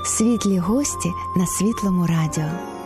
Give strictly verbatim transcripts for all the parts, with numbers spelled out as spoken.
Світлі гості на Світлому радіо.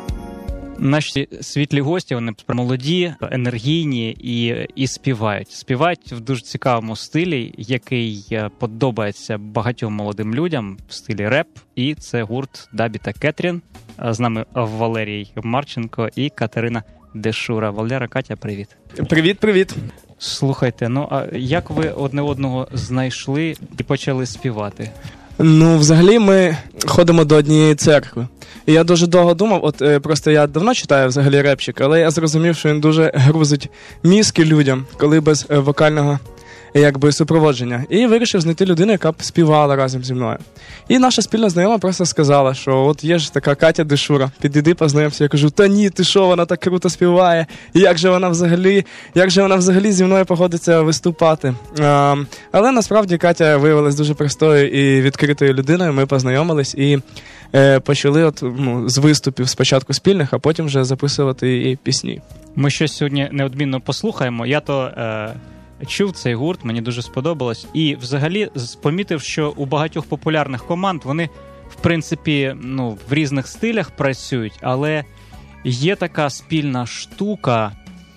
Наші світлі гості, вони молоді, енергійні і, і співають. Співають в дуже цікавому стилі, який подобається багатьом молодим людям, в стилі реп. І це гурт Дабі та Кетрін. З нами Валерій Марченко і Катерина Дешура. Валера, Катя, привіт. Привіт-привіт. Слухайте, ну а як ви одне одного знайшли і почали співати? Ну, взагалі ми ходимо до однієї церкви. І я дуже довго думав, от е, просто я давно читаю взагалі репчик, але я зрозумів, що він дуже грузить мізки людям, коли без е, вокального якби супроводження. І вирішив знайти людину, яка б співала разом зі мною. І наша спільна знайома просто сказала, що от є ж така Катя Дешура, підійди, познайомся. Я кажу, та ні, ти що, вона так круто співає, і як же вона взагалі, як же вона взагалі зі мною погодиться виступати. А, але насправді Катя виявилась дуже простою і відкритою людиною, ми познайомились і е, почали от, ну, з виступів спочатку спільних, а потім вже записувати і пісні. Ми щось сьогодні неодмінно послухаємо. Я то... Е... чув цей гурт, мені дуже сподобалось. І взагалі помітив, що у багатьох популярних команд вони, в принципі, ну, в різних стилях працюють, але є така спільна штука,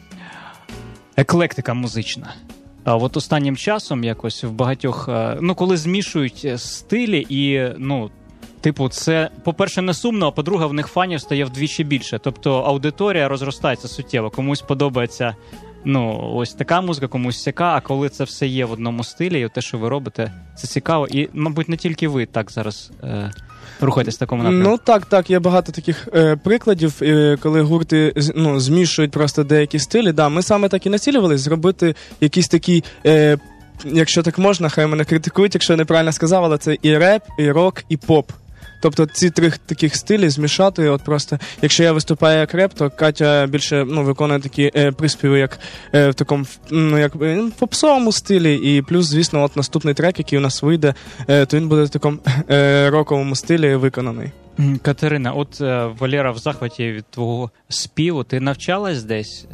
еклектика музична. А от останнім часом якось в багатьох, ну, коли змішують стилі і, ну, типу, це, по-перше, не сумно, а по-друге, в них фанів стає вдвічі більше. Тобто аудиторія розростається суттєво. Комусь подобається, ну, ось така музика, комусь сяка, а коли це все є в одному стилі, і те, що ви робите, це цікаво. І, мабуть, не тільки ви так зараз е, рухаєтесь в такому напрямку. Ну, так, так, є багато таких е, прикладів, е, коли гурти, ну, змішують просто деякі стилі. Да, ми саме так і націлювалися зробити якісь такі, е, якщо так можна, хай мене критикують, якщо я неправильно сказав, але це і реп, і рок, і поп. Тобто ці три таких стилі змішати, от просто, якщо я виступаю як реп, то Катя більше, ну, виконує такі е, приспіви, як е, в такому, ну, як в попсовому стилі, і плюс, звісно, от наступний трек, який у нас вийде, е, то він буде в такому е, роковому стилі виконаний. Катерина, от е, Валера в захваті від твого співу, ти навчалась десь?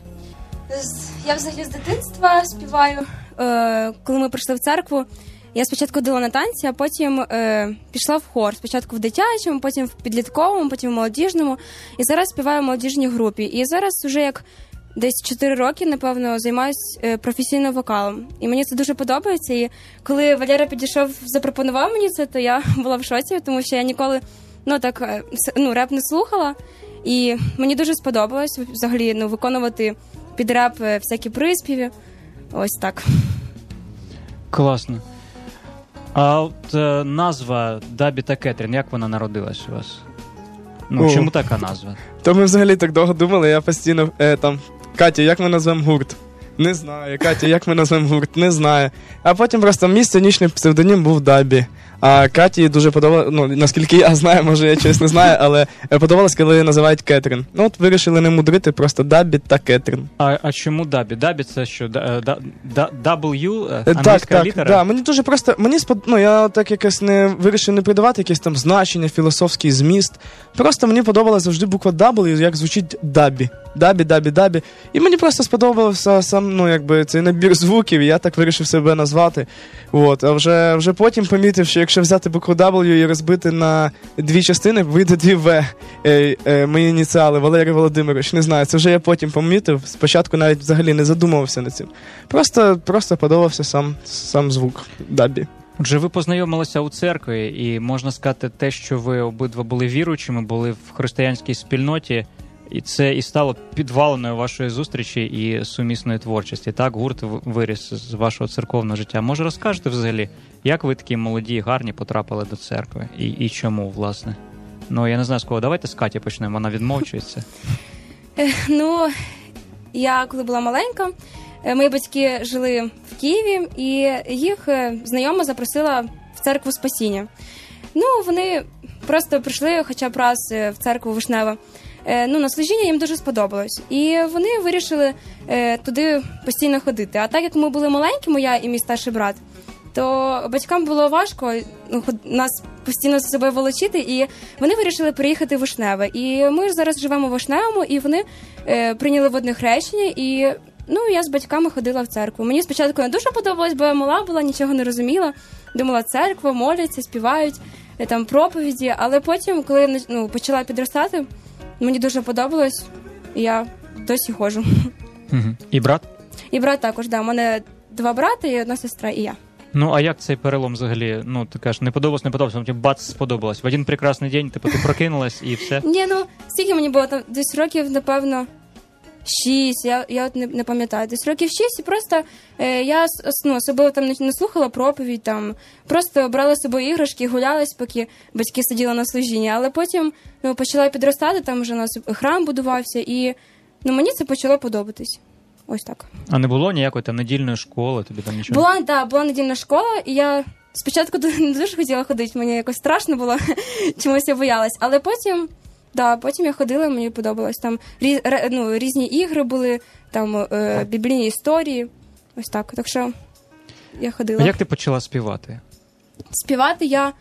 Я взагалі з дитинства співаю. Е, коли ми прийшли в церкву, я спочатку ходила на танці, а потім е, пішла в хор. Спочатку в дитячому, потім в підлітковому, потім в молодіжному. І зараз співаю в молодіжній групі. І зараз вже як десь чотири роки, напевно, займаюся е, професійним вокалом. І мені це дуже подобається. І коли Валера підійшов, запропонував мені це, то я була в шоці, тому що я ніколи, ну, так, е, ну, реп не слухала. І мені дуже сподобалось взагалі, ну, виконувати під реп е, всякі приспіви. Ось так. Класно. А от е, назва Дабі та Кетрін, як вона народилась у вас? Ну, О, чому така назва? То ми взагалі так довго думали, я постійно е, там, Катя, як ми назвемо гурт? Не знаю. Катя, як ми назвемо гурт? Не знаю. А потім просто мій сценічний псевдонім був Дабі. А Каті дуже подобалося, ну, наскільки я знаю, може я щось не знаю, але подобалось, коли називають Кетрін. Ну, от вирішили не мудрити, просто Дабі та Кетрін. А, а чому Дабі? Дабі це що? W, англійська так, так, літера? Так, мені дуже просто, мені спод... ну, я так якось не вирішив не придавати якесь там значення, філософський зміст. Просто мені подобалася завжди буква W, як звучить Дабі. Дабі, Дабі, Дабі. І мені просто сподобався сам, ну, якби, цей набір звуків, і я так вирішив себе назвати. От. А вже, вже потім помітив, що якщо взяти букву W і розбити на дві частини, вийде дві В. Е, е, мої ініціали, Валерій Володимирович, не знаю, це вже я потім помітив. Спочатку навіть взагалі не задумувався над цим. Просто, просто подобався сам, сам звук Дабі. Отже, ви познайомилися у церкві, і можна сказати те, що ви обидва були віруючими, були в християнській спільноті, і це і стало підвалиною вашої зустрічі і сумісної творчості. Так, гурт виріс з вашого церковного життя. Може, розкажете взагалі, як ви такі молоді, гарні потрапили до церкви? І, і чому, власне? Ну, я не знаю, з кого. Давайте з Каті почнемо, вона відмовчується. Ну, я коли була маленька, мої батьки жили в Києві, і їх знайома запросила в церкву Спасіння. Ну, вони просто прийшли хоча б раз в церкву Вишнева. Ну, на служіння їм дуже сподобалось. І вони вирішили е, туди постійно ходити. А так як ми були маленькими, я і мій старший брат, то батькам було важко ну, нас постійно з собою волочити, і вони вирішили приїхати в Вишневе. І ми зараз живемо в Вишневому, і вони е, прийняли водне хрещення, і ну, я з батьками ходила в церкву. Мені спочатку не дуже подобалось, бо я мала була, нічого не розуміла. Думала, церква, моляться, співають. там проповіді, але потім, коли ну, почала підростати, мені дуже подобалось, і я досі ходжу. Угу. І брат? І брат також, да. У мене два брата, і одна сестра, і я. Ну, а як цей перелом взагалі? Ну, ти кажеш, не подобалось, не подобалось, потім бац, сподобалось. В один прекрасний день, типу, ти прокинулась і все? Ні, ну, скільки мені було там, десь років, напевно, шість, я, я от не, не пам'ятаю, десь років шість, і просто е, я ну, особливо там не, не слухала проповідь, там, просто брала з собою іграшки, гулялась, поки батьки сиділи на служінні, але потім ну, почала підростати, там вже у нас храм будувався, і ну, мені це почало подобатись. Ось так. А не було ніякої там недільної школи, тобі там нічого? Була, так, да, була недільна школа, і я спочатку не дуже хотіла ходити, мені якось страшно було, чомусь я боялась, але потім, да, потім я ходила, мені подобалось. Там різ, ну, різні ігри були, там е, біблійні історії, ось так, так що я ходила. А як ти почала співати? Співати я,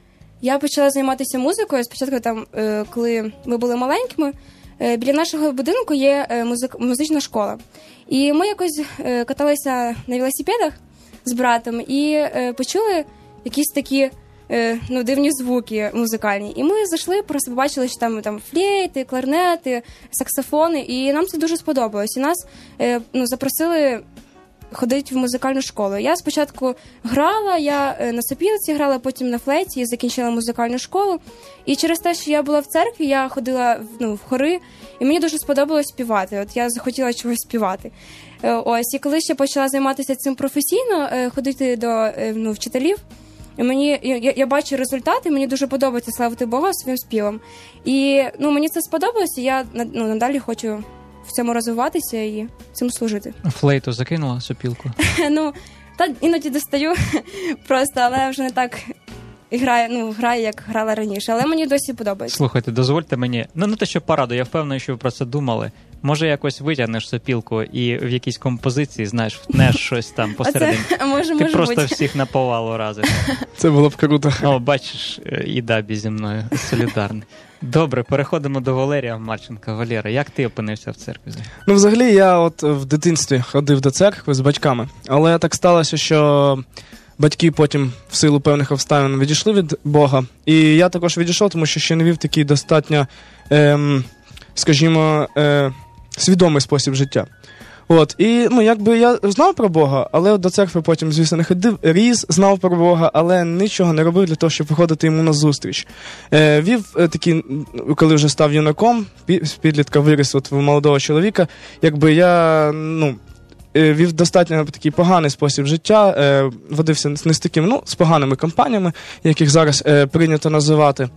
я почала займатися музикою, спочатку там, е, коли ми були маленькими, е, біля нашого будинку є е, музик, музична школа. І ми якось е, каталися на велосипедах з братом і е, почули якісь такі е, ну, дивні звуки музикальні. І ми зайшли, просто побачили, що там, там флейти, кларнети, саксофони, і нам це дуже сподобалось. І нас е, ну, запросили ходити в музикальну школу. Я спочатку грала, я е, на сопілці грала, потім на флейті, закінчила музикальну школу. І через те, що я була в церкві, я ходила ну, в хори, і мені дуже сподобалось співати. От я захотіла чогось співати. Е, ось, і коли ще почала займатися цим професійно, е, ходити до е, ну, вчителів, і мені, я, я бачу результати, мені дуже подобається славити Бога своїм співом. І ну, мені це сподобалось, і я ну, надалі хочу в цьому розвиватися і цим служити. Флейту закинула, сопілку? Ну, та іноді достаю просто, але вже не так граю, ну, граю, як грала раніше. Але мені досі подобається. Слухайте, дозвольте мені, ну не те, що пораду, я впевнений, що ви про це думали. Може, якось витягнеш сопілку і в якійсь композиції, знаєш, втнеш щось там посередині. А може, Ти може просто бути. всіх на повалу разиш. Це було б круто. О, бачиш, і Дабі зі мною солідарний. Добре, переходимо до Валерія Марченка. Валера, як ти опинився в церкві? Ну, взагалі, я от в дитинстві ходив до церкви з батьками, але так сталося, що батьки потім в силу певних обставин відійшли від Бога. І я також відійшов, тому що ще не вів такий достатньо, ем, скажімо, е, свідомий спосіб життя. От, і, ну, якби я знав про Бога, але до церкви потім, звісно, не ходив, ріс, знав про Бога, але нічого не робив для того, щоб виходити йому на зустріч. Е, вів е, такі, коли вже став юнаком, з підлітка виріс от в молодого чоловіка, якби я, ну, е, вів достатньо такий поганий спосіб життя, е, водився не з такими, ну, з поганими компаніями, яких зараз е, прийнято називати.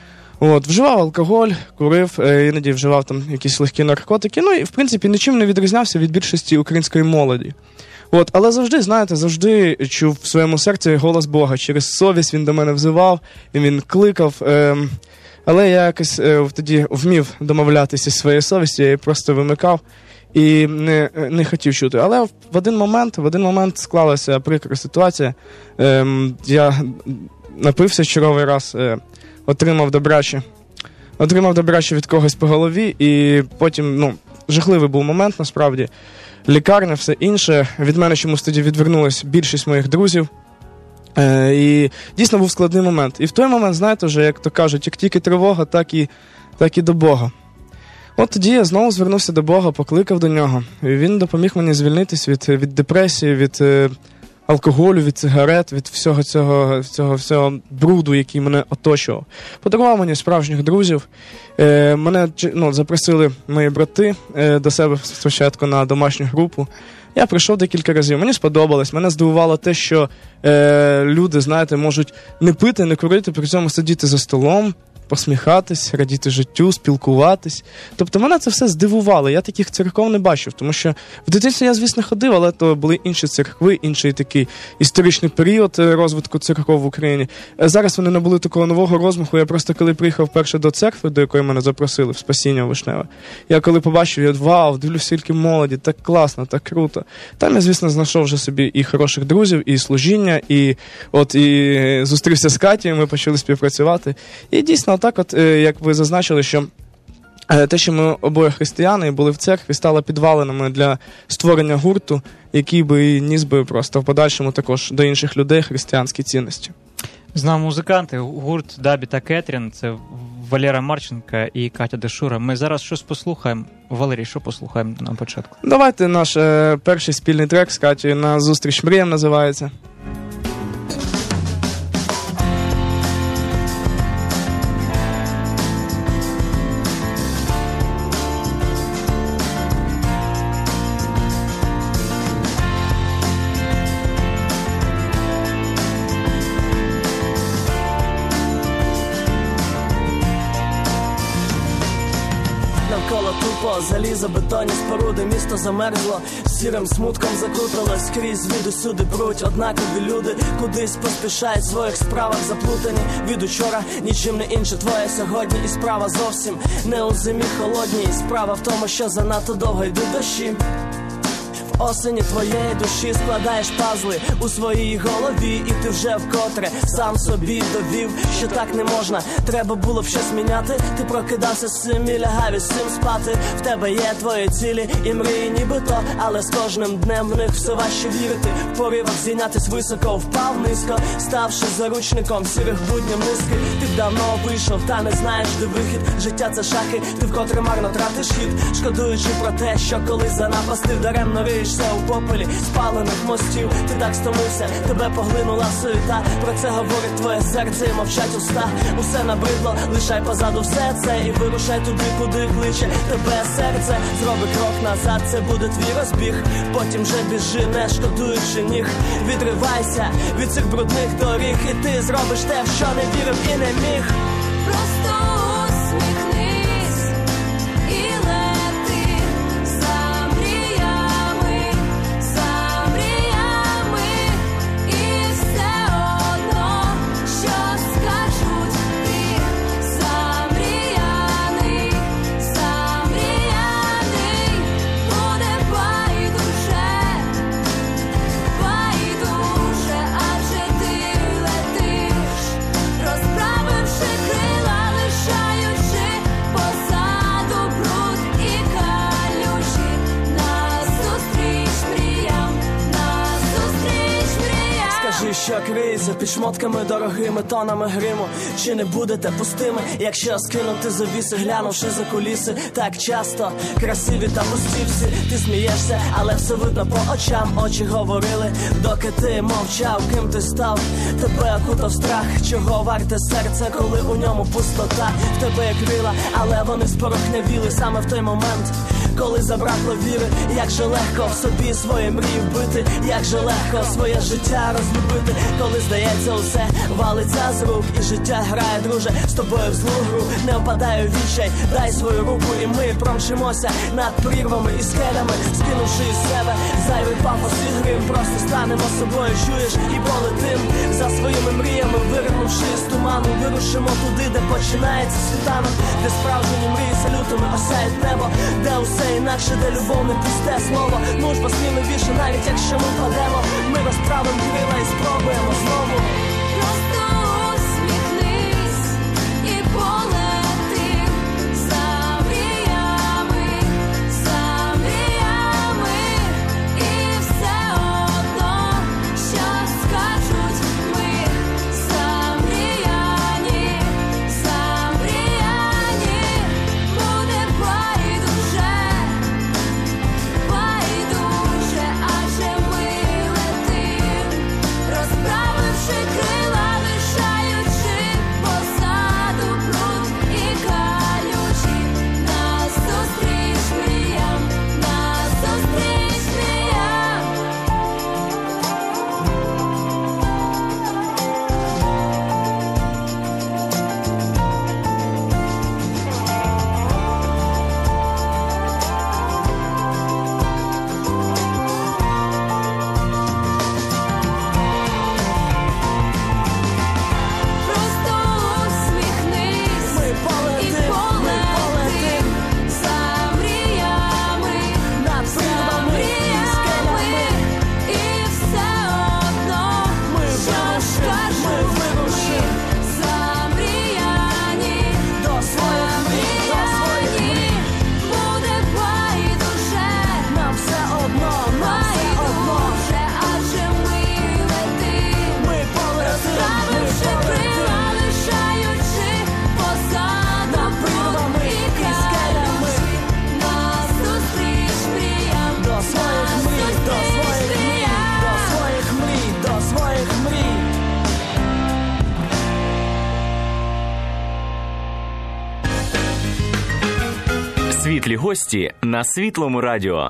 От, вживав алкоголь, курив, е, іноді вживав там якісь легкі наркотики, ну і, в принципі, нічим не відрізнявся від більшості української молоді. От, але завжди, знаєте, завжди чув в своєму серці голос Бога. Через совість він до мене взивав, він, він кликав, е, але я якось е, тоді вмів домовлятися зі своєю совістю, я її просто вимикав і не, не хотів чути. Але в один момент, в один момент склалася прикра ситуація. Е, я напився черговий раз, е, Отримав добряче, отримав добряче від когось по голові, і потім, ну, жахливий був момент, насправді. Лікарня, все інше. Від мене чомусь тоді відвернулась більшість моїх друзів. Е, і дійсно був складний момент. І в той момент, знаєте, вже, як то кажуть, як тільки тривога, так і, так і до Бога. От тоді я знову звернувся до Бога, покликав до нього. І він допоміг мені звільнитись від, від депресії, від алкоголю, від цигарет, від всього цього, цього всього бруду, який мене оточував. Подарував мені справжніх друзів. Е, мене ну, запросили мої брати е, до себе спочатку на домашню групу. Я прийшов декілька разів, мені сподобалось, мене здивувало те, що е, люди, знаєте, можуть не пити, не курити, при цьому сидіти за столом, посміхатись, радіти життю, спілкуватись. Тобто мене це все здивувало, я таких церков не бачив, тому що в дитинстві я, звісно, ходив, але то були інші церкви, інший такий історичний період розвитку церков в Україні. Зараз вони набули такого нового розмаху, я просто коли приїхав перше до церкви, до якої мене запросили, в Спасіння Вишневе, я коли побачив, я вау, дивлюсь, скільки молоді, так класно, так круто. Там я, звісно, знайшов вже собі і хороших друзів, і служіння, і от і зустрівся з Катією, ми почали співпрацювати. І дійсно, так от, як ви зазначили, що те, що ми обоє християни і були в церкві, стало підвалинами для створення гурту, який би ніс би просто в подальшому також до інших людей християнські цінності. З нами музиканти, гурт Дабі та Кетрін, це Валера Марченко і Катя Дешура. Ми зараз щось послухаємо. Валерій, що послухаємо на початку? Давайте наш е, перший спільний трек з Катєю «На зустріч мріям» називається. Залізобетонні споруди, місто замерзло, сірим смутком закрутилось, скрізь звідусюди пруть однакові люди, кудись поспішають в своїх справах заплутані. Від учора нічим не інше твоє сьогодні, і справа зовсім не у зимі холодній. Справа в тому, що занадто довго йдуть дощі. Осені твоєї душі складаєш пазли у своїй голові, і ти вже вкотре сам собі довів, що так не можна, треба було б щось міняти. Ти прокидався з цим і лягав із цим спати. В тебе є твої цілі і мрії нібито, але з кожним днем в них все важче вірити. В поривах зійнятись високо, впав низько, ставши заручником сірих буднів низки. Ти давно вийшов, та не знаєш, де вихід. Життя це шахи, ти вкотре марно тратиш хід, шкодуючи про те, що колись занапастив, даремно риєш у попелі спалених мостів. Ти так стомився, тебе поглинула суєта. Про це говорить твоє серце і мовчать уста. Усе набридло, лишай позаду все це і вирушай туди, куди кличе тебе серце. Зроби крок назад, це буде твій розбіг. Потім вже біжи, не шкодуючи ніг. Відривайся від цих брудних доріг, і ти зробиш те, в що не вірив і не міг. Просто усміхнись і лети за мріями, за мріями, і все одно, що скажуть ти. Замріяний, замріяний, буде байдуже, байдуже, адже ти летиш, розправивши крила, лишаючи позаду бруд і калюжі. Назустріч мріям, назустріч мріям. Скажи, що криється під шмотками дорогими, тонами гриму. Чи не будете пустими, якщо скинути завіси, глянувши за куліси? Так часто красиві та пусті всі. Ти смієшся, але все видно по очам. Очі говорили, доки ти мовчав. Ким ти став? Тебе окутав страх. Чого варте серце, коли у ньому пустота? В тебе є крила, але вони спорохнявіли саме в той момент, коли забракло віри. Як же легко в собі свої мрії вбити, як же легко своє життя розлюбити, коли здається усе валиться з рук, і життя грає, друже, з тобою в злу гру. Не впадай у відчай, дай свою руку, і ми промчимося над прірвами і скелями, скинувши із себе зайвий пафос і грим. Просто станемо собою, чуєш, і полетим за своїми мріями, виринувши з туману. Вирушимо туди, де починається світанок, де справжні мрії салютами осяють небо, де усе інакше, де любов не пусте слово. Ну ж бо сміливіше, навіть якщо ми падемо, ми розправимо крила і спробуємо знову. Просто усміхнись і полети за мріями, за мріями, і все одно, що скажуть ми. Замріяні, замріяні, буде байдуже, байдуже, адже ми летим, розправивши крила. Світлі гості на Світлому радіо.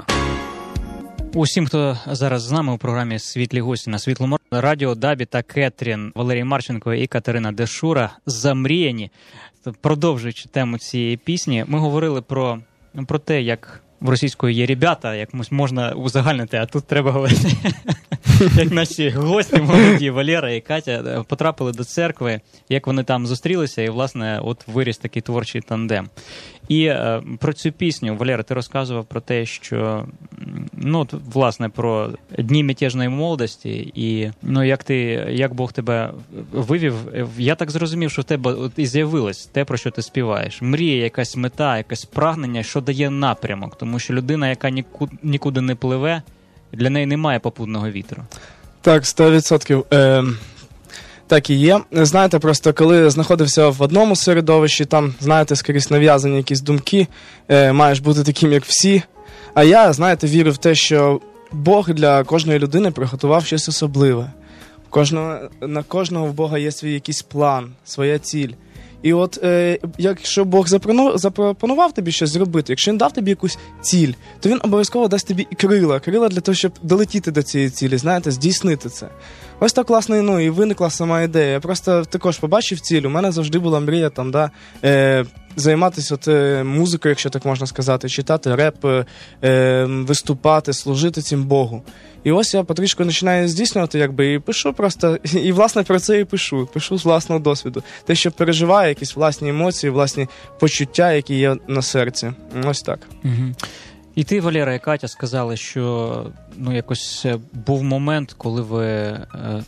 Усім, хто зараз з нами у програмі «Світлі гості» на Світлому радіо, Дабі та Кетрін, Валерій Марченко і Катерина Дешура «Замріяні». Продовжуючи тему цієї пісні, ми говорили про, про те, як в російської є ребята, як можна узагальнити, а тут треба говорити, як наші гості молоді, Валера і Катя, потрапили до церкви, як вони там зустрілися, і, власне, от виріс такий творчий тандем. І е, про цю пісню, Валера, ти розказував про те, що, ну, от, власне, про дні мятежної молодості, і, ну, як ти, як Бог тебе вивів, я так зрозумів, що в тебе от і з'явилось те, про що ти співаєш. Мрія, якась мета, якесь прагнення, що дає напрямок, тому що людина, яка нікуди, нікуди не пливе, для неї немає попутного вітру. Так, сто відсотків. Е, так і є. Знаєте, просто коли знаходився в одному середовищі, там, знаєте, скоріше нав'язані якісь думки, е, маєш бути таким, як всі. А я, знаєте, вірив в те, що Бог для кожної людини приготував щось особливе. Кожного, на кожного в Бога є свій якийсь план, своя ціль. І от, е, якщо Бог запропонував тобі щось зробити, якщо Він дав тобі якусь ціль, то Він обов'язково дасть тобі і крила. Крила для того, щоб долетіти до цієї цілі, знаєте, здійснити це. Ось так, власне, ну, і виникла сама ідея. Я просто також побачив ціль. У мене завжди була мрія там, да, е, займатися от, е, музикою, якщо так можна сказати, читати реп, е, виступати, служити цим Богу. І ось я потрішку починаю здійснювати, якби, і пишу просто, і, власне, про це і пишу. Пишу з власного досвіду. Те, що переживаю, якісь власні емоції, власні почуття, які є на серці. Ось так. Угу. І ти, Валера, і Катя сказали, що, ну, якось був момент, коли ви е,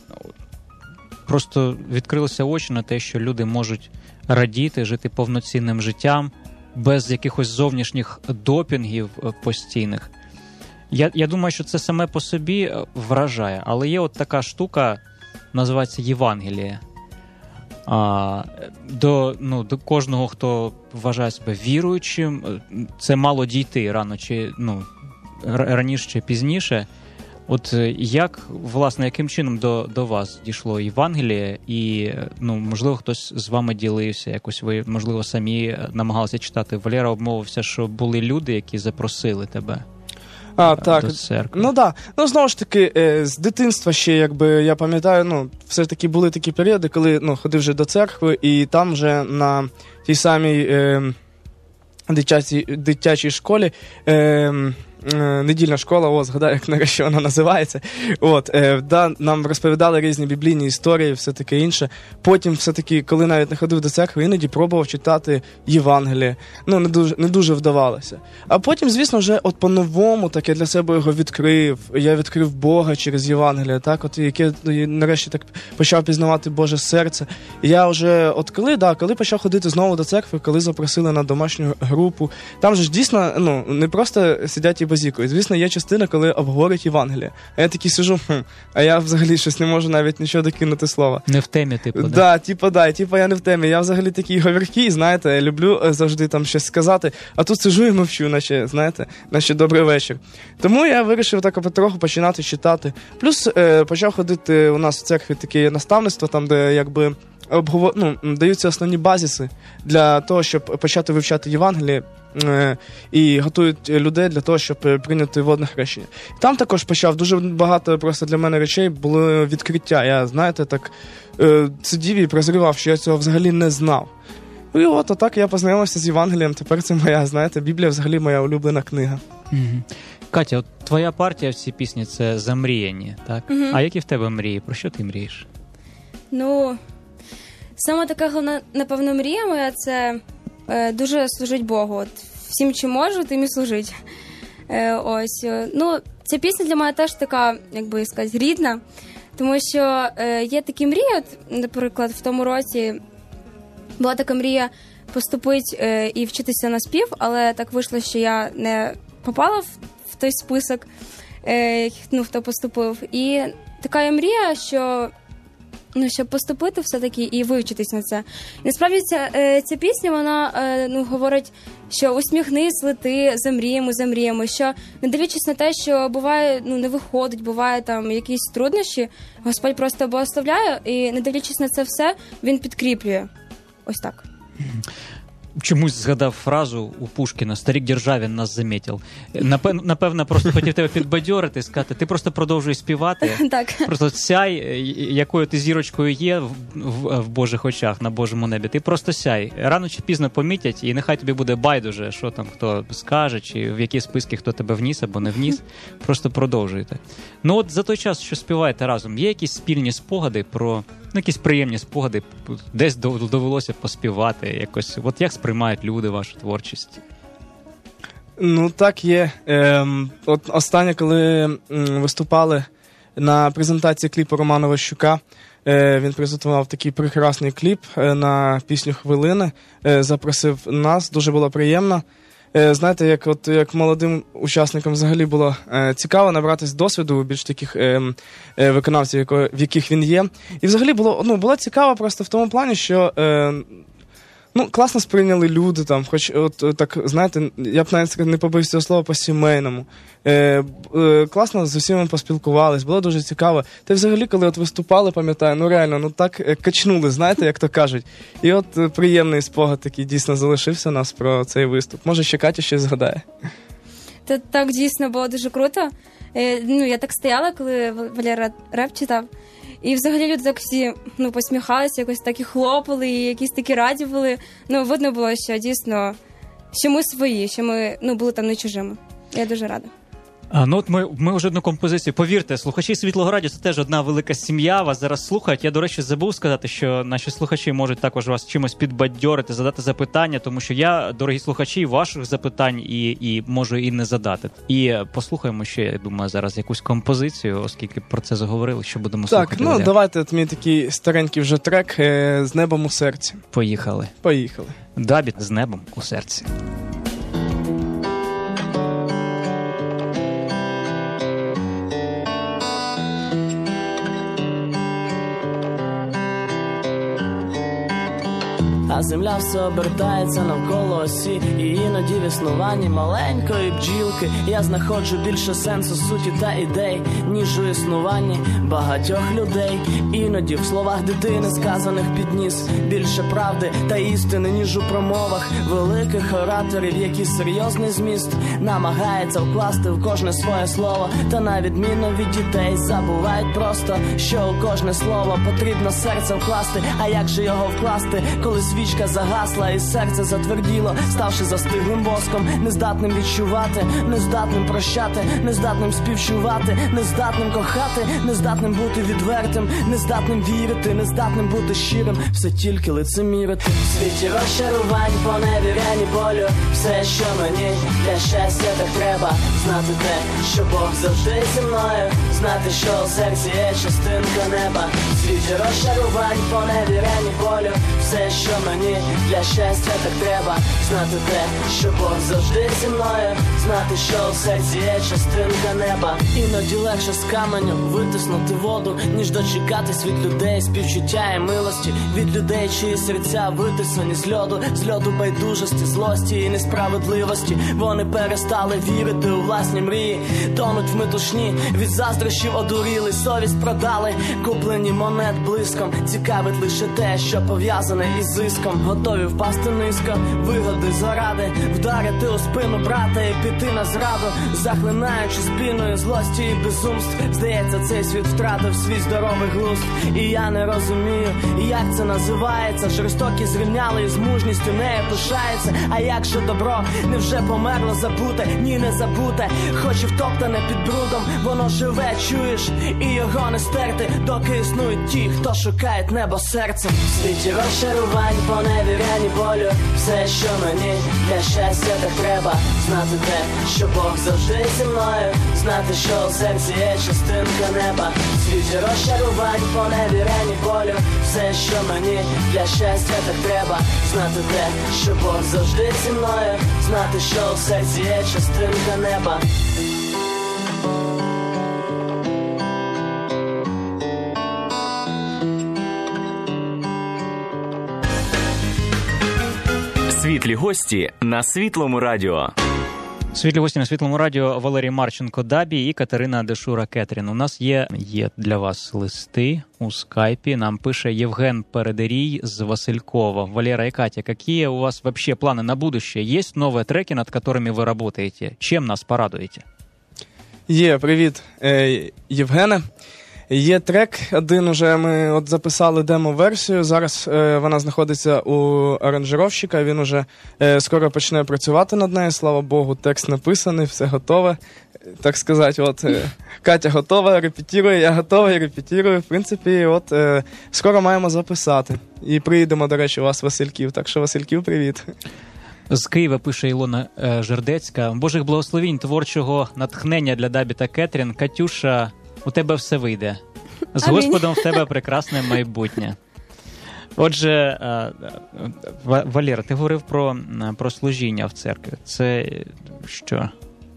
просто відкрилися очі на те, що люди можуть радіти, жити повноцінним життям, без якихось зовнішніх допінгів постійних. Я, я думаю, що це саме по собі вражає, але є от така штука, називається Євангеліє. А, до, ну, до кожного, хто вважає себе віруючим, це мало дійти рано чи, ну, раніше чи пізніше. От як, власне, яким чином до, до вас дійшло Євангеліє, і, ну, можливо, хтось з вами ділився, якось ви, можливо, самі намагалися читати. Валера обмовився, що були люди, які запросили тебе. А, так. До церкви. Ну, да. Ну, знову ж таки, е, з дитинства ще, якби, я пам'ятаю, ну, все ж таки були такі періоди, коли, ну, ходив вже до церкви, і там вже на тій самій е, дитячій, дитячій школі е, недільна школа, о, згадаю, як нарешті вона називається. От, е, да, нам розповідали різні біблійні історії, все таке інше. Потім, все-таки, коли навіть не ходив до церкви, іноді пробував читати Євангеліє. Ну, не дуже, не дуже вдавалося. А потім, звісно, вже от по-новому, так я для себе його відкрив. Я відкрив Бога через Євангеліє, так, от, яке нарешті так почав пізнавати Боже серце. І я вже, от коли, да, коли почав ходити знову до церкви, коли запросили на домашню групу, там же ж дійсно, ну, не просто сидять і базікою. Звісно, є частина, коли обговорюють Євангеліє. А я такий сижу, хм, а я взагалі щось не можу навіть нічого докинути слова. Не в темі, типу, да? Да, типу, да, типу, я не в темі. Я взагалі такий говіркий, знаєте, я люблю завжди там щось сказати, а тут сижу і мовчу, наче, знаєте, наче добрий вечір. Тому я вирішив так потроху починати читати. Плюс е, почав ходити у нас в церкві таке наставництво, там, де, якби, обговор... ну, даються основні базиси для того, щоб почати вивчати Євангеліє, е, і готують людей для того, щоб прийняти водне хрещення. Там також почав дуже багато просто для мене речей було відкриття. Я, знаєте, так е, сидів і прозрівав, що я цього взагалі не знав. І от отак я познайомився з Євангелієм. Тепер це моя, знаєте, Біблія взагалі моя улюблена книга. Угу. Катя, от твоя партія в цій пісні – це «Замріяні», так? Угу. А які в тебе мрії? Про що ти мрієш? Ну, саме така головна, напевно, мрія моя – це е, дуже служить Богу. От, всім, чим можу, тим і служить. Е, ось. Ну, ця пісня для мене теж така, як би сказати, рідна. Тому що е, є такі мрії, от, наприклад, в тому році була така мрія поступити е, і вчитися на спів, але так вийшло, що я не попала в, в той список, е, ну, хто поступив. І така є мрія, що, ну, щоб поступити все-таки і вивчитись на це. І насправді ця, е, ця пісня, вона е, ну, говорить, що усміхнись, лети, замріємо, замріємо, що не дивлячись на те, що буває, ну, не виходить, буває там якісь труднощі, Господь просто благословляє, і не дивлячись на це все, Він підкріплює. Ось так. чомусь згадав фразу у Пушкіна «Старик Державін нас замітив». Напевно, напевно, просто хотів тебе підбадьорити, сказати, ти просто продовжуй співати. Так. Просто сяй, якою ти зірочкою є в, в, в Божих очах, на Божому небі. Ти просто сяй. Рано чи пізно помітять, і нехай тобі буде байдуже, що там хто скаже, чи в які списки хто тебе вніс або не вніс. Просто продовжуйте. Ну от за той час, що співаєте разом, є якісь спільні спогади про, ну, якісь приємні спогади, десь довелося поспівати якось. От як сприймають люди вашу творчість? Ну, так є. Ем, от останнє, коли м, виступали на презентації кліпу Романа Ващука, е, він презентував такий прекрасний кліп е, на пісню «Хвилини», е, запросив нас, дуже було приємно. Е, знаєте, як, от, як молодим учасникам взагалі було е, цікаво набратись досвіду у більш таких е, е, виконавців, яко, в яких він є. І взагалі було, ну, було цікаво просто в тому плані, що... Е, Ну, класно сприйняли люди там, хоч от так, знаєте, я б навіть не побився цього слова по-сімейному. Е, е, класно з усіма поспілкувались, було дуже цікаво. Та й взагалі, коли от виступали, пам'ятаю, ну реально, ну так е, качнули, знаєте, як то кажуть. І от е, приємний спогад такий дійсно залишився у нас про цей виступ. Може, ще Катя щось згадає. Та так дійсно було дуже круто. Е, ну, я так стояла, коли Валера реп читав. І взагалі люди так всі, ну, посміхалися, якось так і хлопали, і якісь такі раді були. Ну, видно було, що дійсно, що ми свої, що ми, ну, були там не чужими. Я дуже рада. А, ну от ми, ми вже одну композицію. Повірте, слухачі Світлого Радіо – це теж одна велика сім'я, вас зараз слухають. Я, до речі, забув сказати, що наші слухачі можуть також вас чимось підбадьорити, задати запитання, тому що я, дорогі слухачі, ваших запитань і, і можу і не задати. І послухаємо ще, я думаю, зараз якусь композицію, оскільки про це заговорили, що будемо так, слухати. Так, ну Валя. давайте, от мій такий старенький вже трек е, «З небом у серці». Поїхали. Поїхали. Дабіт «З небом у серці». А земля все обертається навколо осі, і іноді в існуванні маленької бджілки я знаходжу більше сенсу, суті та ідей, ніж у існуванні багатьох людей. Іноді в словах дитини, сказаних під ніс, більше правди та істини, ніж у промовах великих ораторів, які серйозний зміст намагається вкласти в кожне своє слово. Та на відміну від дітей забувають просто, що у кожне слово потрібно серце вкласти. А як же його вкласти, коли свічка загасла і серце затверділо, ставши застиглим воском, нездатним відчувати, нездатним прощати, нездатним співчувати, нездатним кохати, нездатним бути відвертим, нездатним вірити, нездатним бути щирим, все тільки лицемірити. В світі розчарувань, поневірянь і болю, все, що мені для щастя так треба, знати те, що Бог завжди зі мною, знати, що у серці є частинка неба. В світі розчарувань, поневірянь і болю, все, що мені для щастя так треба, знати те, що Бог завжди зі мною, знати, що у серці є частинка неба. Іноді легше з каменю витиснути воду, ніж дочекатись від людей співчуття і милості, від людей, чиї серця витисані з льоду, з льоду байдужості, злості і несправедливості. Вони перестали вірити у власні мрії, тонуть в метушні, від заздрощів одуріли, совість продали, куплені монет блиском. Цікавить лише те, що пов'язане із зиском. Готові впасти низько, вигоди заради, вдарити у спину брата і піти на зраду, захлинаючи спіною злості і безумств. Здається, цей світ втратив свій здоровий глузд. І я не розумію, як це називається. Жорстокі зрівняли і з мужністю нею пишається. А як же добро, невже померло забуте? Ні, не забуте, хоч і втоптане під брудом, воно живе, чуєш, і його не стерти, доки існують ті, хто шукають небо серцем. В світі розчарувань, поневірянь і болю, все, що мені для щастя так треба, знати те, що Бог завжди зі мною, знати, що у серці є частинка неба. В світі розчарувань, поневірянь і болю, все, що мені для щастя так треба, знати те, що Бог завжди зі мною, знати, що у серці є частинка неба. Світлі гості на Світлому радіо. Світлі гості на Світлому радіо Валерій Марченко Дабі і Катерина Дешура Кетрін. У нас є, є для вас листи у скайпі. Нам пише Євген Передерій з Василькова. Валера и Катя, какие у вас вообще планы на будущее? Есть новые треки, над которыми вы работаете? Чем нас порадуете? Є, привіт, е, Євгене. Є трек один, уже ми от записали демо-версію, зараз е, вона знаходиться у аранжировщика, він уже е, скоро почне працювати над нею, слава Богу, текст написаний, все готове. Так сказати, от е, Катя готова, репетирує, я готова і репетирую. В принципі, от е, скоро маємо записати. І приїдемо, до речі, у вас Васильків, так що Васильків, привіт. З Києва пише Ілона е, Жердецька. Божих благословінь, творчого натхнення для Дабі та Кетрін. Катюша, у тебе все вийде. З Амінь. Господом в тебе прекрасне майбутнє. Отже, е, Ва- Валера, ти говорив про, е, про служіння в церкві. Це що?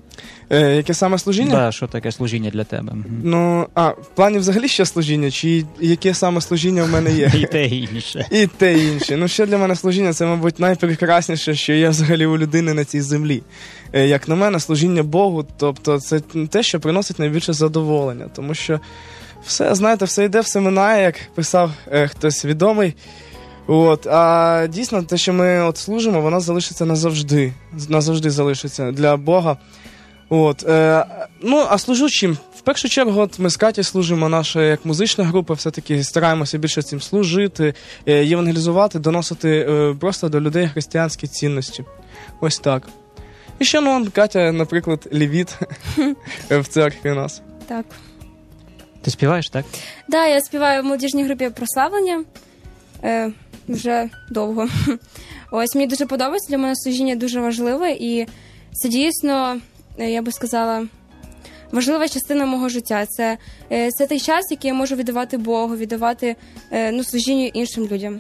Е, яке саме служіння? Да, що таке служіння для тебе? Мгм. Ну, а, в плані взагалі ще служіння, чи яке саме служіння в мене є? І те, і інше. І те інше. Ну, що для мене служіння, це, мабуть, найпрекрасніше, що є взагалі у людини на цій землі. Е, Як на мене, служіння Богу, тобто це те, що приносить найбільше задоволення. Тому що все, знаєте, все йде, все минає, як писав е, хтось відомий. От, а дійсно, те, що ми от служимо, воно залишиться назавжди. Назавжди залишиться для Бога. От, е, ну, а служу чим? В першу чергу, от ми з Каті служимо, наша як музична група, все-таки стараємося більше цим служити, е, євангелізувати, доносити е, просто до людей християнські цінності. Ось так. І ще, ну, Катя, наприклад, левіт в церкві у нас. Так. Ти співаєш, так? Да, я співаю в молодіжній групі прославлення е, вже довго. Ось мені дуже подобається, для мене служіння дуже важливе, і це дійсно, е, я би сказала, важлива частина мого життя. Це, е, це той час, який я можу віддавати Богу, віддавати е, ну, служінню іншим людям.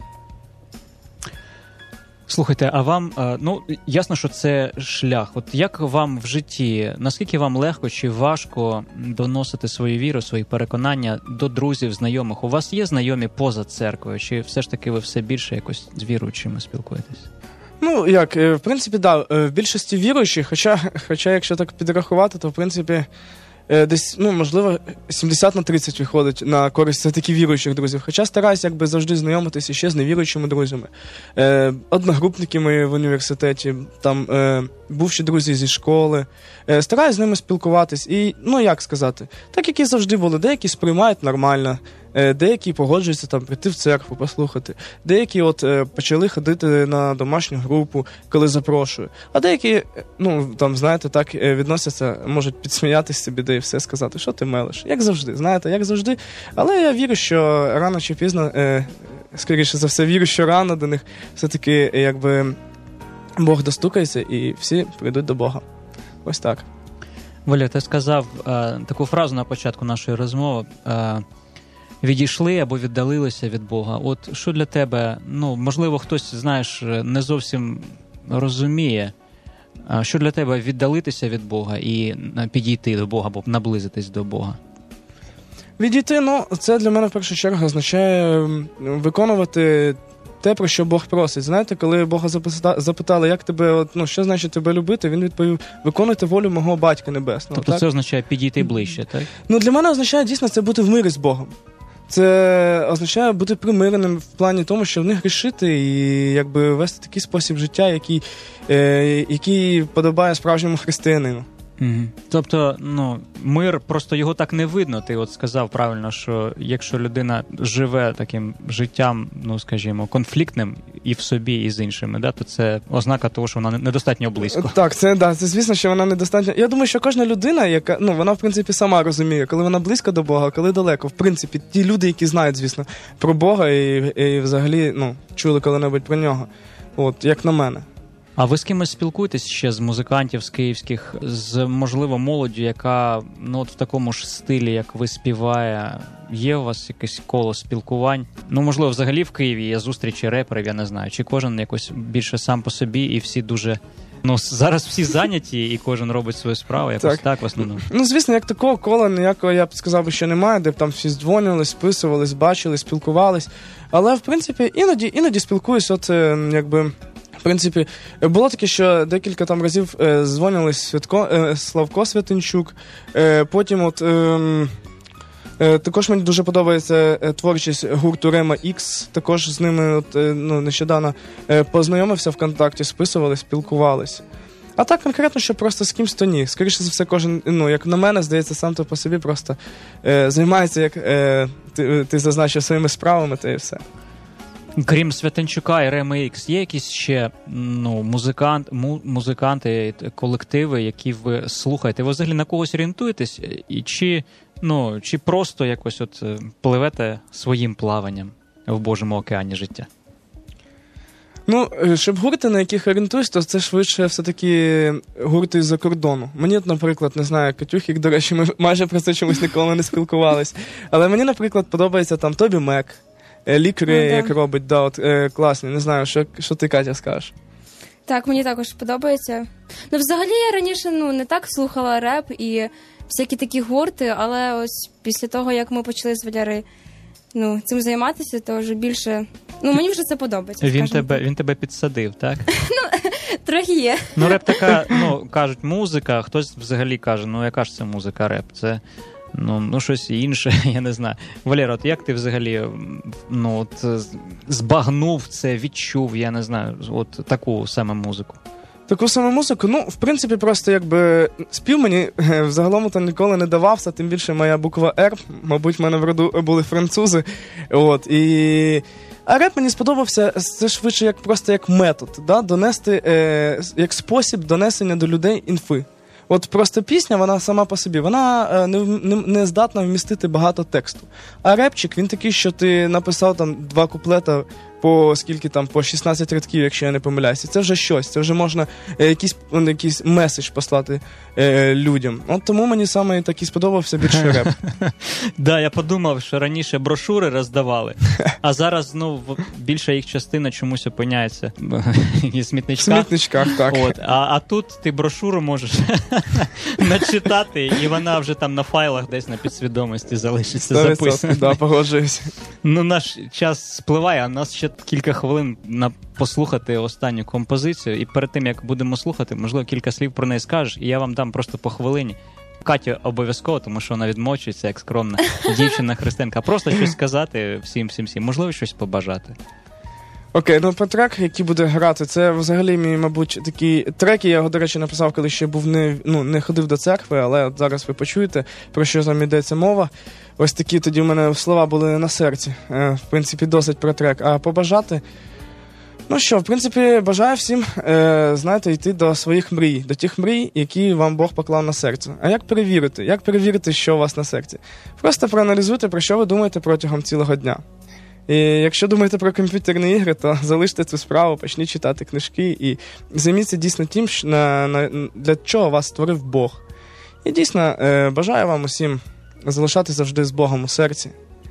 Слухайте, а вам, е, ну, ясно, що це шлях. От як вам в житті, наскільки вам легко чи важко доносити свою віру, свої переконання до друзів, знайомих? У вас є знайомі поза церквою, чи все ж таки ви все більше якось з віруючими спілкуєтесь? Ну, як, е, в принципі, да, е, в більшості віруючих, хоча, хоча якщо так підрахувати, то, в принципі, е, десь, ну, можливо, сімдесят на тридцять виходить на користь все-таки віруючих друзів. Хоча стараюсь, якби, завжди знайомитися ще з невіруючими друзями. Е, одногрупники мої в університеті, там, е, бувші друзі зі школи. Е, стараюсь з ними спілкуватись. І, ну, як сказати, так, як і завжди були, деякі сприймають нормально, е, деякі погоджуються там прийти в церкву, послухати. Деякі от е, почали ходити на домашню групу, коли запрошую. А деякі, е, ну, там, знаєте, так е, відносяться, можуть підсміятися собі, де і все сказати, що ти мелиш. Як завжди, знаєте, як завжди. Але я вірю, що рано чи пізно, е, скоріше за все, вірю, що рано до них все-таки, е, якби, Бог достукається і всі прийдуть до Бога. Ось так. Валя, ти сказав е, таку фразу на початку нашої розмови. Е, відійшли або віддалилися від Бога. От що для тебе, ну, можливо, хтось, знаєш, не зовсім розуміє, а що для тебе віддалитися від Бога і підійти до Бога, або наблизитись до Бога? Відійти, ну, це для мене в першу чергу означає м, виконувати те, про що Бог просить. Знаєте, коли Бога запита- запитали, як тебе, от, ну, що значить тебе любити, він відповів: виконуйте волю мого Батька Небесного. Тобто так? це означає підійти ближче, так? Ну, для мене означає дійсно це бути в мирі з Богом. Це означає бути примиреним в плані тому, що в них грішити і якби вести такий спосіб життя, який, е, який подобає справжньому християнину. Угу. Тобто, ну, мир, просто його так не видно. Ти от сказав правильно, що якщо людина живе таким життям, ну, скажімо, конфліктним і в собі, і з іншими, да, то це ознака того, що вона недостатньо близько. Так, це, да, це звісно, що вона недостатньо. Я думаю, що кожна людина, яка, ну, вона в принципі сама розуміє, коли вона близько до Бога, а коли далеко. В принципі, ті люди, які знають, звісно, про Бога і, і взагалі, ну, чули коли-небудь про нього. От, як на мене. А ви з кимось спілкуєтесь ще з музикантів, з київських, з, можливо, молоддю, яка, ну, от в такому ж стилі, як ви, співає? Є у вас якесь коло спілкувань? Ну, можливо, взагалі в Києві є зустрічі реперів, я не знаю. Чи кожен якось більше сам по собі і всі дуже... Ну, зараз всі зайняті і кожен робить свою справу, якось так, так в основному. Ну, звісно, як такого кола ніякого, я б сказав, що немає, де б там всі здзвонювались, списувались, бачили, спілкувались. Але, в принципі, іноді, іноді спілкуюсь, от, якби... В принципі, було таке, що декілька там разів е, дзвонили Святко, е, Славко Святинчук, е, потім от... Е, е, також мені дуже подобається е, творчість гурту Рема Ікс, також з ними от, е, ну, нещодавно е, познайомився ВКонтакті, списували, спілкувались. А так конкретно, що просто з кимсь то ні. Скоріше за все, кожен, ну, як на мене, здається, сам то по собі просто е, займається, як е, ти, ти зазначив, своїми справами, та і все. Крім Святинчука і Реми Ікс, є якісь ще ну, музикант, му, музиканти, колективи, які ви слухаєте? Ви взагалі на когось орієнтуєтесь? І чи, ну, чи просто якось от пливете своїм плаванням в Божому океані життя? Ну, щоб гурти, на яких орієнтуюсь, то це швидше все-таки гурти з-за кордону. Мені, наприклад, не знаю, Катюхік, до речі, ми майже про це чомусь ніколи не спілкувались. Але мені, наприклад, подобається там Тобі Мек, Лікри, Ну, да. як робить, да, от, е, класні. Не знаю, що, що ти, Катя, скажеш? Так, мені також подобається. Ну, взагалі, я раніше ну, не так слухала реп і всякі такі гурти, але ось після того, як ми почали з Валярою ну, цим займатися, то вже більше... Ну, мені вже це подобається. Він скажімо тебе, так. він тебе підсадив, так? Трохи є. Ну, реп така, ну, кажуть, музика, а хтось взагалі каже, ну, яка ж це музика, реп? Це, ну, ну щось інше, я не знаю. Валера, от як ти взагалі, ну, от, збагнув це, відчув, я не знаю, от таку саме музику? Таку саму музику, ну, в принципі, просто якби спів мені е, взагалом то ніколи не давався, тим більше моя буква «Р», мабуть, в мене в роду були французи, от, і... А реп мені сподобався, це швидше як просто як метод, да? Донести, е, як спосіб донесення до людей інфи. От просто пісня, вона сама по собі, вона е, не, не, не здатна вмістити багато тексту. А репчик, він такий, що ти написав там два куплета по скільки там, по шістнадцять рядків, якщо я не помиляюся. Це вже щось, це вже можна е, якийсь, е, якийсь меседж послати е, людям. От тому мені саме такий сподобався більше реп. Да, я подумав, що раніше брошури роздавали, а зараз, ну, більша їх частина чомусь опиняється в смітничках. В смітничках, так. От, а, а тут ти брошуру можеш начитати, і вона вже там на файлах десь на підсвідомості залишиться записана. Да, погоджуюсь. Ну, наш час спливає, а нас ще кілька хвилин на послухати останню композицію. І перед тим, як будемо слухати, можливо, кілька слів про неї скажеш, і я вам дам просто по хвилині. Катю обов'язково, тому що вона відмовчується, як скромна дівчина-християнка. Просто щось сказати всім-всім-всім. Можливо, щось побажати. Окей, ну про трек, який буде грати, це взагалі мій, мабуть, такий трек, я його, до речі, написав, коли ще був не, ну, не ходив до церкви, але от зараз ви почуєте, про що там йдеться мова. Ось такі тоді в мене слова були на серці. Е, в принципі, досить про трек. А побажати? Ну що, в принципі, бажаю всім, е, знаєте, йти до своїх мрій, до тих мрій, які вам Бог поклав на серце. А як перевірити? Як перевірити, що у вас на серці? Просто проаналізуйте, про що ви думаєте протягом цілого дня. І якщо думаєте про комп'ютерні ігри, то залиште цю справу, почніть читати книжки і займіться дійсно тим, що на, на, для чого вас створив Бог. І дійсно е, бажаю вам усім залишатися завжди з Богом у серці.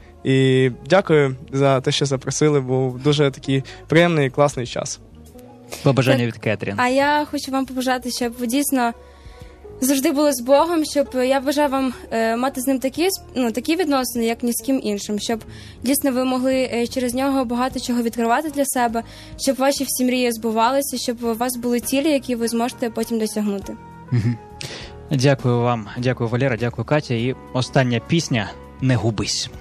І дякую за те, що запросили, був дуже такий приємний і класний час. Побажання від Кетрін. А я хочу вам побажати, щоб ви дійсно завжди були з Богом, щоб я бажаю вам е, мати з ним такі, ну, такі відносини, як ні з ким іншим, щоб дійсно ви могли е, через нього багато чого відкривати для себе, щоб ваші всі мрії збувалися, щоб у вас були цілі, які ви зможете потім досягнути. Дякую вам, дякую, Валера, дякую, Катя. І остання пісня «Не губись».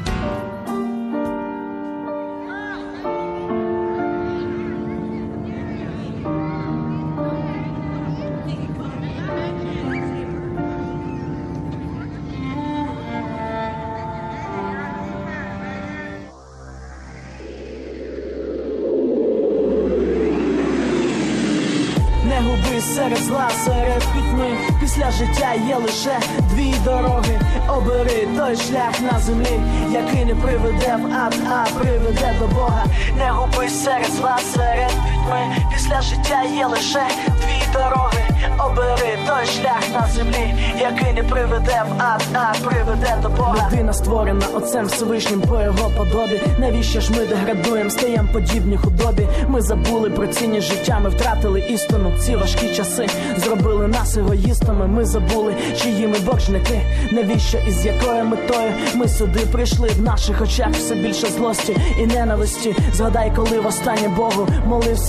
Серед зла, серед пітьми, після життя є лише дві дороги. Обери той шлях на землі, який не приведе в ад, а приведе до Бога. Не губись серед зла, серед пітьми, після життя є лише дві дороги. Обери той шлях на землі, який не приведе в ад, а приведе до Бога. Людина створена Отцем Всевишнім по його подобі. Навіщо ж ми деградуємо, стаєм подібні худобі? Ми забули про цінність життя, ми втратили істину. Ці важкі часи зробили нас егоїстами. Ми забули, чиї ми боржники. Навіщо і з якою метою ми сюди прийшли? В наших очах все більше злості і ненависті. Згадай, коли востаннє Богу молився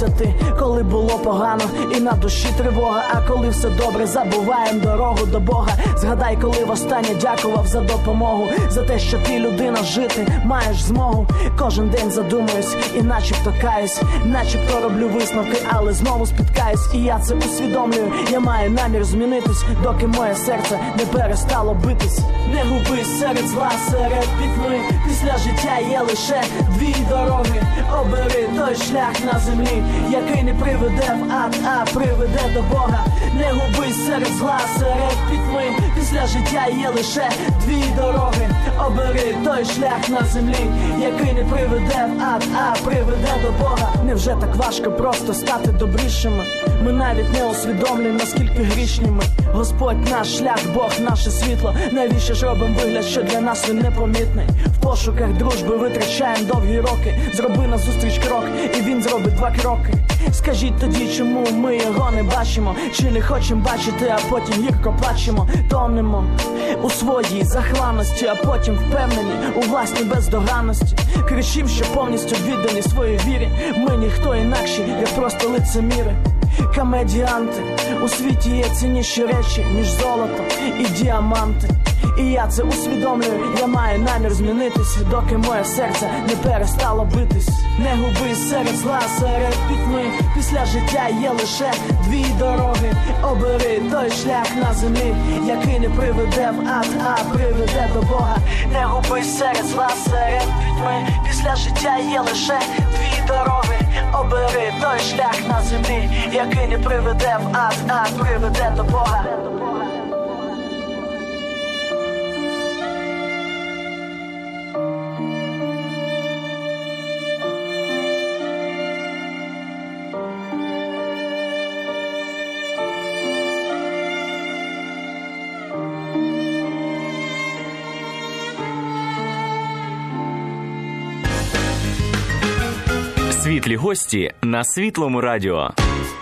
Смієшся ти, коли було погано і на душі тривога, а коли все добре, забуваєм дорогу до Бога. Згадай, коли востаннє дякував за допомогу, за те, що ти людина, жити маєш змогу. Кожен день задумуюсь і начебто каюсь, начебто роблю висновки, але знову спіткаюсь. І я це усвідомлюю, я маю намір змінитись, доки моє серце не перестало битись. Не губись серед зла, серед пітьми, після життя є лише дві дороги. Обери той шлях на землі, який не приведе в ад, а приведе до Бога. Не губись серед зла, серед пітьми, після життя є лише дві дороги. Обери той шлях на землі, який не приведе в ад, а приведе до Бога. Невже так важко просто стати добрішими? Ми навіть не усвідомлюємо, наскільки грішні ми. Господь наш шлях, Бог наше світло. Навіщо ж робимо вигляд, що для нас він непомітний? В пошуках дружби витрачаємо довгі роки. Зроби назустріч крок, і він зробить два кроки. Скажіть тоді, чому ми його не бачимо? Чи не хочемо бачити, а потім гірко плачемо? Тонемо у своїй захланності, а потім впевнені у власній бездоганності. Кричим, що повністю віддані своїй вірі. Ми ніхто інакші, як просто лицеміри. Комедіанти, у світі є цінніші речі, ніж золото і діаманти. І я це усвідомлюю, я маю намір змінитись, доки моє серце не перестало битись. Не губись серед зла, серед пітьми, після життя є лише дві дороги. Обери той шлях на землі, який не приведе в ад, а приведе до Бога. Не губись серед зла, серед пітьми, після життя є лише дві дороги. Обери той шлях на землі, який не приведе в ад, а приведе до Бога. Світлі гості на Світлому радіо.